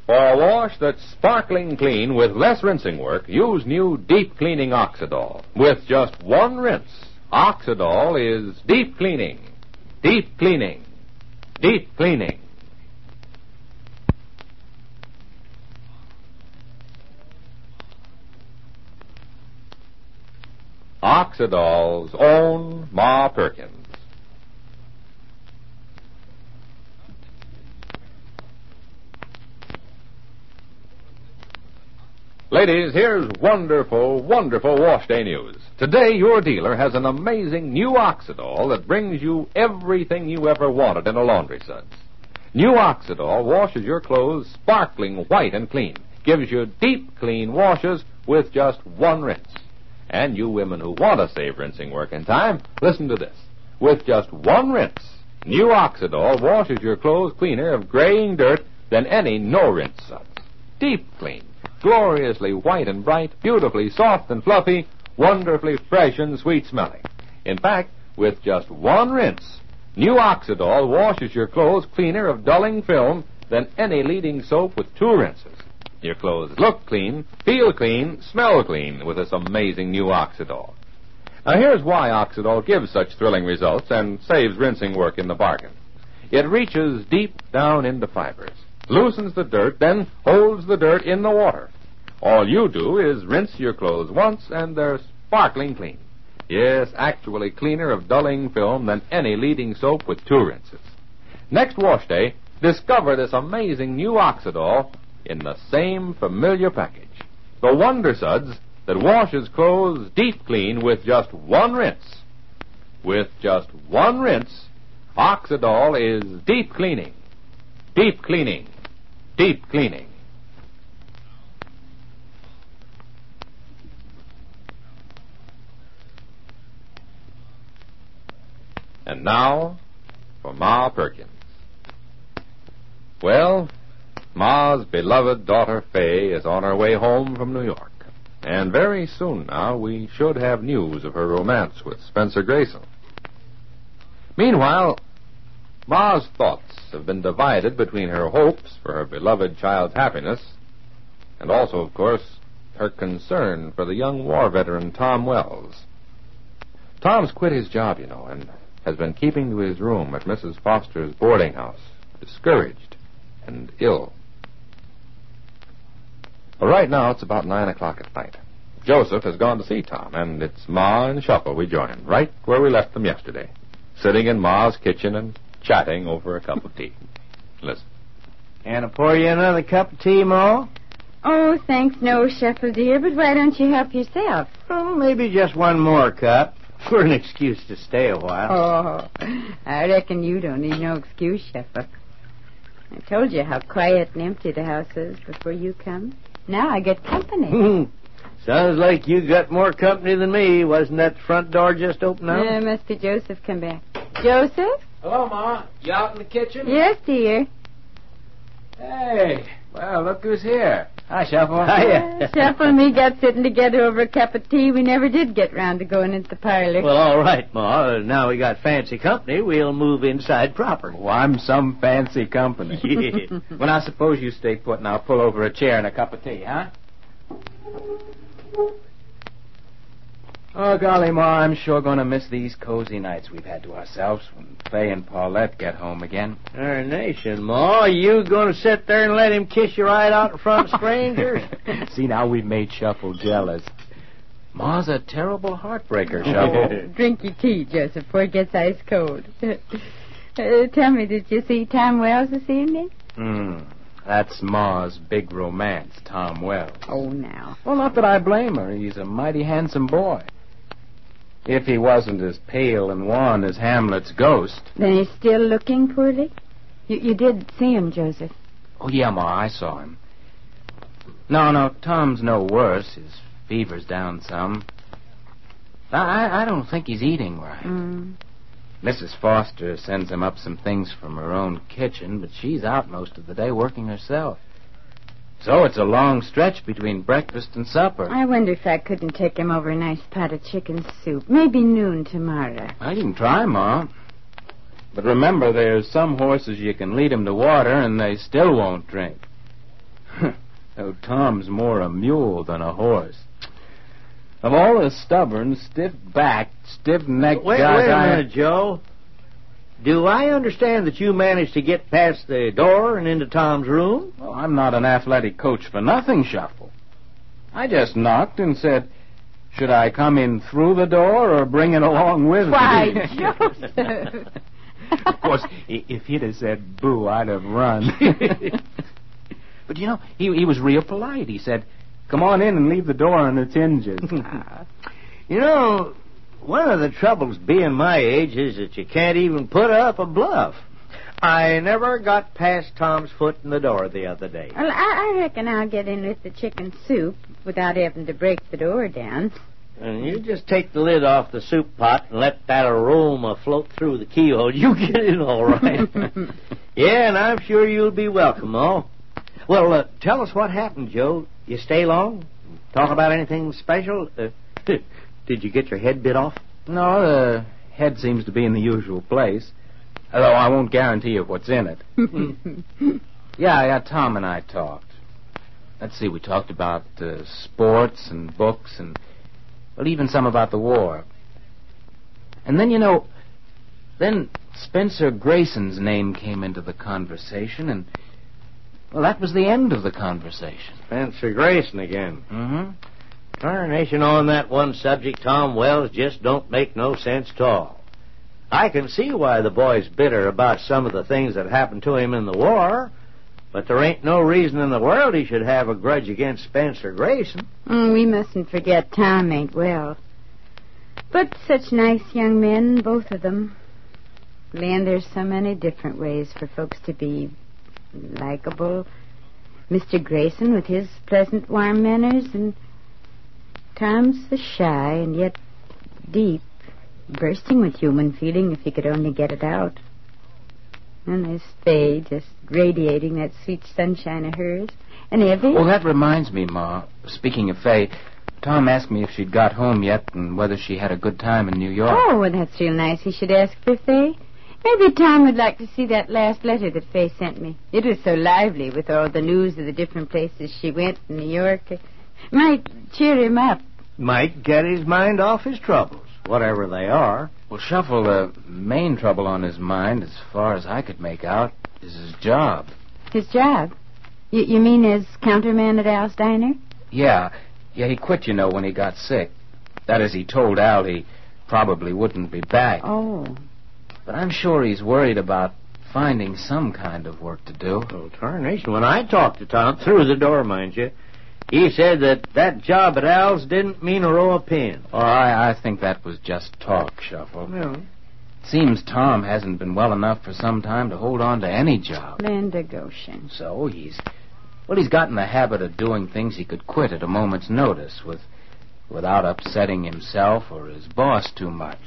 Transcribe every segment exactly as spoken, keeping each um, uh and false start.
For a wash that's sparkling clean with less rinsing work, use new deep cleaning Oxidol. With just one rinse, Oxidol is deep cleaning. Deep cleaning. Deep cleaning. Oxidol's own Ma Perkins. Ladies, here's wonderful, wonderful wash day news. Today, your dealer has an amazing new Oxidol that brings you everything you ever wanted in a laundry suds. New Oxidol washes your clothes sparkling white and clean, gives you deep clean washes with just one rinse. And you women who want to save rinsing work and time, listen to this. With just one rinse, new Oxidol washes your clothes cleaner of graying dirt than any no-rinse suds. Deep clean, gloriously white and bright, beautifully soft and fluffy, wonderfully fresh and sweet-smelling. In fact, with just one rinse, new Oxidol washes your clothes cleaner of dulling film than any leading soap with two rinses. Your clothes look clean, feel clean, smell clean with this amazing new Oxidol. Now, here's why Oxidol gives such thrilling results and saves rinsing work in the bargain. It reaches deep down into fibers, loosens the dirt, then holds the dirt in the water. All you do is rinse your clothes once, and they're sparkling clean. Yes, actually cleaner of dulling film than any leading soap with two rinses. Next wash day, discover this amazing new Oxidol in the same familiar package. The Wonder Suds that washes clothes deep clean with just one rinse. With just one rinse, Oxidol is deep cleaning. Deep cleaning. Deep cleaning. And now for Ma Perkins. Well, Ma's beloved daughter Fay is on her way home from New York. And very soon now we should have news of her romance with Spencer Grayson. Meanwhile, Ma's thoughts have been divided between her hopes for her beloved child's happiness and also, of course, her concern for the young war veteran Tom Wells. Tom's quit his job, you know, and has been keeping to his room at Missus Foster's boarding house, discouraged and ill. Well, right now it's about nine o'clock at night. Joseph has gone to see Tom, and it's Ma and Shuffle we join, right where we left them yesterday, sitting in Ma's kitchen and chatting over a cup of tea. Listen. Can I pour you another cup of tea, Ma? Oh, thanks, no, Shuffle, dear, but why don't you help yourself? Oh, maybe just one more cup, for an excuse to stay a while. Oh, I reckon you don't need no excuse, Shuffle. I told you how quiet and empty the house is before you come. Now I get company. Sounds like you got more company than me. Wasn't that front door just open up? Yeah, must be Joseph come back. Joseph? Hello, Ma. You out in the kitchen? Yes, dear. Hey, well, look who's here. Hi, Shuffle. Hiya. Shuffle and me got sitting together over a cup of tea. We never did get round to going into the parlor. Well, all right, Ma. Now we got fancy company. We'll move inside proper. Oh, I'm some fancy company. Yeah. Well, I suppose you stay put and I'll pull over a chair and a cup of tea, huh? Oh, golly, Ma, I'm sure going to miss these cozy nights we've had to ourselves when Fay and Paulette get home again. Darnation, Ma. You going to sit there and let him kiss you right out in front of strangers? See, now we've made Shuffle jealous. Ma's a terrible heartbreaker, Shuffle. Drink your tea, Joseph, before it gets ice cold. uh, tell me, did you see Tom Wells this evening? Hmm. That's Ma's big romance, Tom Wells. Oh, now. Well, not that I blame her. He's a mighty handsome boy. If he wasn't as pale and wan as Hamlet's ghost. Then he's still looking poorly? You, you did see him, Joseph. Oh, yeah, Ma, I saw him. No, no, Tom's no worse. His fever's down some. I, I don't think he's eating right. Mm. Missus Foster sends him up some things from her own kitchen, but she's out most of the day working herself. So it's a long stretch between breakfast and supper. I wonder if I couldn't take him over a nice pot of chicken soup. Maybe noon tomorrow. I can try, Ma. But remember, there's some horses you can lead them to water and they still won't drink. Oh, Tom's more a mule than a horse. Of all the stubborn, stiff-backed, stiff-necked Wait, guys wait a I... minute, Joe. Do I understand that you managed to get past the door and into Tom's room? Well, I'm not an athletic coach for nothing, Shuffle. I just knocked and said, should I come in through the door or bring it along with Why, me? Joseph. Of course, i- if he'd have said boo, I'd have run. But, you know, he, he was real polite. He said, come on in and leave the door on its hinges. You know, one of the troubles being my age is that you can't even put up a bluff. I never got past Tom's foot in the door the other day. Well, I, I reckon I'll get in with the chicken soup without having to break the door down. And you just take the lid off the soup pot and let that aroma float through the keyhole. You get in all right. Yeah, and I'm sure you'll be welcome, oh. Well, uh, tell us what happened, Joe. You stay long? Talk about anything special? Uh, did you get your head bit off? No, the head seems to be in the usual place. Although I won't guarantee you what's in it. yeah, yeah, Tom and I talked. Let's see, we talked about uh, sports and books and, well, even some about the war. And then, you know, then Spencer Grayson's name came into the conversation, and, well, that was the end of the conversation. Spencer Grayson again. Mm-hmm. Tarnation on that one subject, Tom Wells, just don't make no sense at all. I can see why the boy's bitter about some of the things that happened to him in the war, but there ain't no reason in the world he should have a grudge against Spencer Grayson. Mm, we mustn't forget Tom ain't well. But such nice young men, both of them. Land, there's so many different ways for folks to be likable. Mister Grayson with his pleasant, warm manners, and Tom's the shy and yet deep, bursting with human feeling if he could only get it out. And there's Faye, just radiating that sweet sunshine of hers. And Evie. Oh, that reminds me, Ma. Speaking of Faye, Tom asked me if she'd got home yet and whether she had a good time in New York. Oh, well, that's real nice. He should ask for Faye. Maybe Tom would like to see that last letter that Faye sent me. It was so lively with all the news of the different places she went in New York. It might cheer him up. Might get his mind off his troubles, whatever they are. Well, Shuffle, the main trouble on his mind, as far as I could make out, is his job. His job? Y- you mean as counterman at Al's Diner? Yeah. Yeah, he quit, you know, when he got sick. That is, he told Al he probably wouldn't be back. Oh. But I'm sure he's worried about finding some kind of work to do. Oh, tarnation. When I talked to Tom, through the door, mind you, he said that that job at Al's didn't mean a row of pins. Oh, I, I think that was just talk, Shuffle. Well, Seems Tom hasn't been well enough for some time to hold on to any job. Land of Goshen. So he's... Well, he's got in the habit of doing things he could quit at a moment's notice with, without upsetting himself or his boss too much.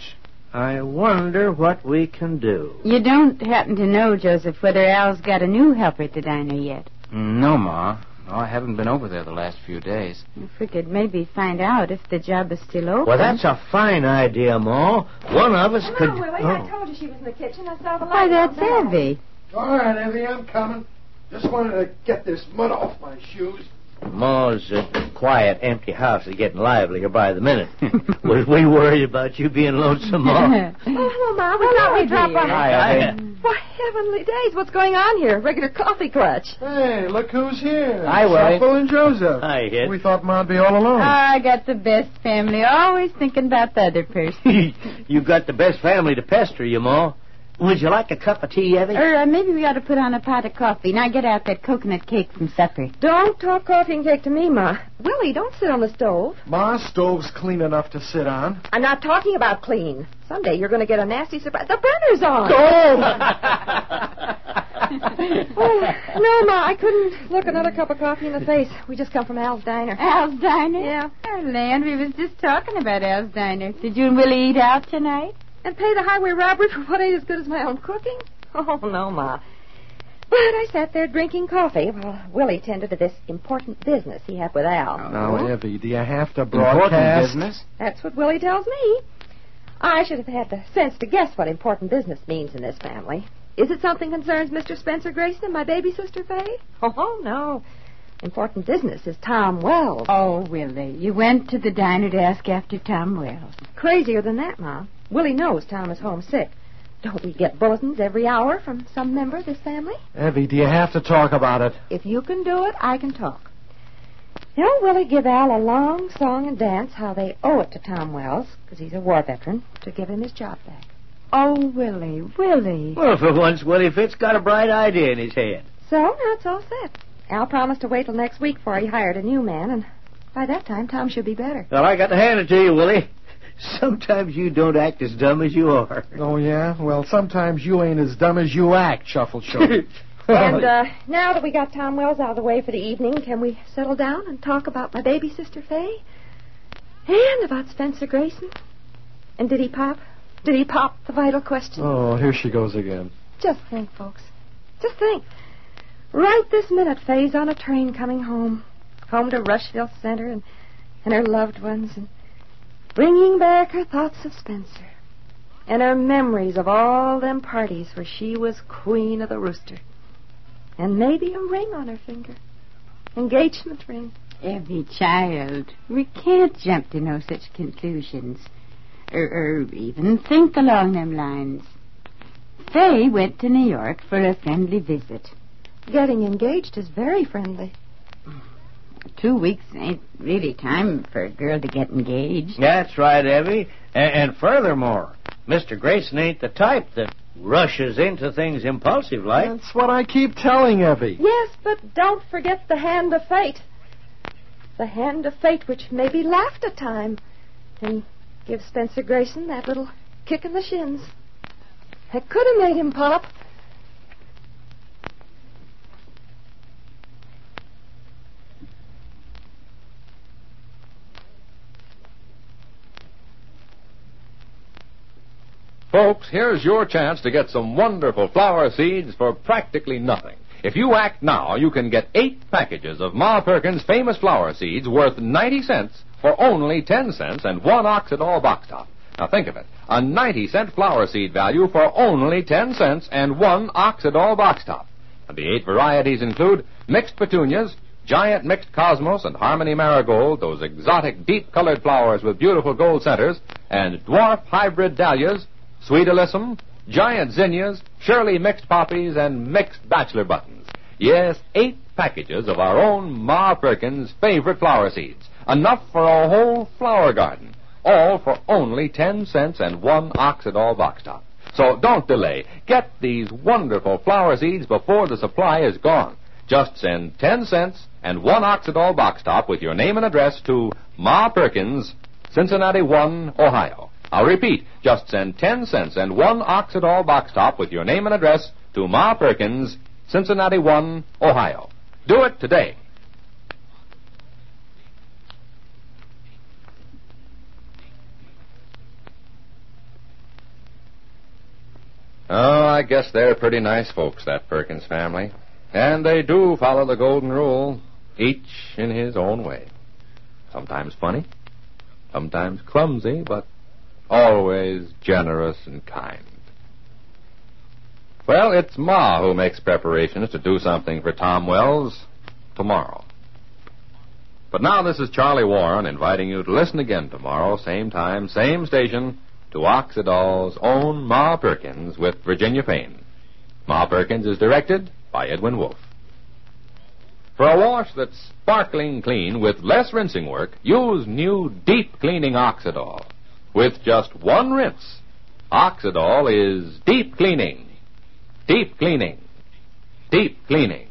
I wonder what we can do. You don't happen to know, Joseph, whether Al's got a new helper at the diner yet? No, Ma. No, I haven't been over there the last few days. If we could maybe find out if the job is still open. Well, that's a fine idea, Ma. One of us could... Hello, Willie. Oh. I told you she was in the kitchen. I saw the Why, light. that's on down. Evie. All right, Evie, I'm coming. Just wanted to get this mud off my shoes. Ma's uh, quiet, empty house is getting livelier by the minute. Was we worried about you being lonesome, Ma? Oh, hello, Ma. We thought we'd drop by. Hi, Evie. Why, heavenly days. What's going on here? Regular coffee clutch. Hey, look who's here. Hi, Willie. Shuffle and Joseph. Hi, Ed. We thought Ma'd be all alone. I got the best family, always thinking about the other person. You got the best family to pester you, Ma. Would you like a cup of tea, Evie? Or uh, maybe we ought to put on a pot of coffee. Now get out that coconut cake from supper. Don't talk coffee and cake to me, Ma. Willie, don't sit on the stove. Ma's stove's clean enough to sit on. I'm not talking about clean. Someday you're going to get a nasty surprise. The burner's on. Oh, no, Ma, I couldn't look another cup of coffee in the face. We just come from Al's Diner. Al's Diner? Yeah. Oh, land, we was just talking about Al's Diner. Did you and Willie eat out tonight? And pay the highway robbery for what ain't as good as my own cooking? Oh, no, Ma. But I sat there drinking coffee while Willie tended to this important business he had with Al. Now, Evie, do you have to Important broadcast? business? That's what Willie tells me. I should have had the sense to guess what important business means in this family. Is it something concerns Mister Spencer Grayson and my baby sister Faye? Oh, no. important business is Tom Wells. Oh, Willie, you went to the diner to ask after Tom Wells. Crazier than that, Ma. Willie knows Tom is homesick. Don't we get bulletins every hour from some member of this family? Evie, do you have to talk about it? If you can do it, I can talk. You know, Willie give Al a long song and dance how they owe it to Tom Wells, because he's a war veteran, to give him his job back. Oh, Willie, Willie. Well, for once, Willie Fitz got a bright idea in his head. So, now it's all set. Al promised to wait till next week before he hired a new man, and by that time, Tom should be better. Well, I got to hand it to you, Willie. Sometimes you don't act as dumb as you are. Oh, yeah? Well, sometimes you ain't as dumb as you act, Shuffle Shoulder. And uh, now that we got Tom Wells out of the way for the evening, can we settle down and talk about my baby sister, Fay? And about Spencer Grayson? And did he pop? Did he pop the vital question? Oh, here she goes again. Just think, folks. Just think. Right this minute, Fay's on a train coming home. Home to Rushville Center and, and her loved ones, and bringing back her thoughts of Spencer and her memories of all them parties where she was queen of the rooster. And maybe a ring on her finger. Engagement ring. Every child. We can't jump to no such conclusions. Or, or even think along them lines. Fay went to New York for a friendly visit. Getting engaged is very friendly. Two weeks ain't really time for a girl to get engaged. That's right, Evie. And, and furthermore, Mister Grayson ain't the type that rushes into things impulsive like. That's what I keep telling Evie. Yes, but don't forget the hand of fate. The hand of fate which maybe laughed at time and give Spencer Grayson that little kick in the shins. That could have made him pop. Folks, here's your chance to get some wonderful flower seeds for practically nothing. If you act now, you can get eight packages of Ma Perkins' famous flower seeds worth ninety cents for only ten cents and one Oxidol box top. Now think of it. A ninety cent flower seed value for only ten cents and one Oxidol box top. And the eight varieties include mixed petunias, giant mixed cosmos and harmony marigold, those exotic deep-colored flowers with beautiful gold centers, and dwarf hybrid dahlias, sweet alyssum, giant zinnias, Shirley mixed poppies, and mixed bachelor buttons. Yes, eight packages of our own Ma Perkins' favorite flower seeds. Enough for a whole flower garden. All for only ten cents and one Oxidol box top. So don't delay. Get these wonderful flower seeds before the supply is gone. Just send ten cents and one Oxidol box top with your name and address to Ma Perkins, Cincinnati one, Ohio. I'll repeat, just send ten cents and one Oxidol box top with your name and address to Ma Perkins, Cincinnati one, Ohio. Do it today. Oh, I guess they're pretty nice folks, that Perkins family. And they do follow the golden rule, each in his own way. Sometimes funny, sometimes clumsy, but always generous and kind. Well, it's Ma who makes preparations to do something for Tom Wells tomorrow. But now this is Charlie Warren inviting you to listen again tomorrow, same time, same station, to Oxidol's own Ma Perkins with Virginia Payne. Ma Perkins is directed by Edwin Wolfe. For a wash that's sparkling clean with less rinsing work, use new deep cleaning Oxidol. With just one rinse, Oxidol is deep cleaning. Deep cleaning. Deep cleaning.